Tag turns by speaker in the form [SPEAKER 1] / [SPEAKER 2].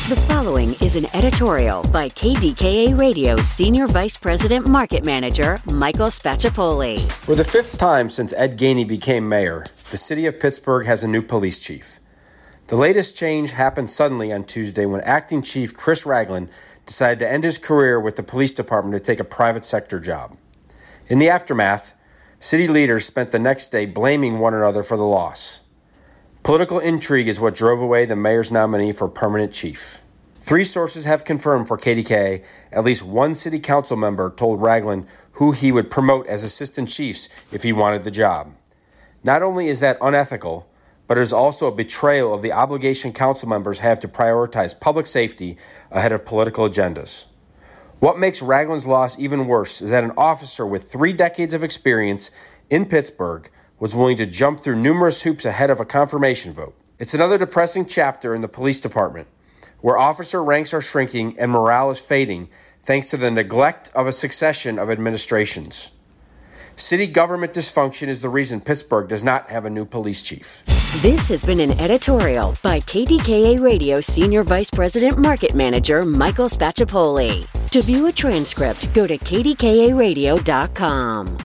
[SPEAKER 1] The following is an editorial by KDKA Radio Senior Vice President Market Manager Michael Spacciapoli.
[SPEAKER 2] For the fifth time since Ed Gainey became mayor, the city of Pittsburgh has a new police chief. The latest change happened suddenly on Tuesday when acting chief Chris Ragland decided to end his career with the police department to take a private sector job. In the aftermath, city leaders spent the next day blaming one another for the loss. Political intrigue is what drove away the mayor's nominee for permanent chief. 3 sources have confirmed for KDKA at least one city council member told Ragland who he would promote as assistant chiefs if he wanted the job. Not only is that unethical, but it is also a betrayal of the obligation council members have to prioritize public safety ahead of political agendas. What makes Ragland's loss even worse is that an officer with 3 decades of experience in Pittsburgh was willing to jump through numerous hoops ahead of a confirmation vote. It's another depressing chapter in the police department, where officer ranks are shrinking and morale is fading thanks to the neglect of a succession of administrations. City government dysfunction is the reason Pittsburgh does not have a new police chief.
[SPEAKER 1] This has been an editorial by KDKA Radio Senior Vice President Market Manager Michael Spacciapoli. To view a transcript, go to kdkaradio.com.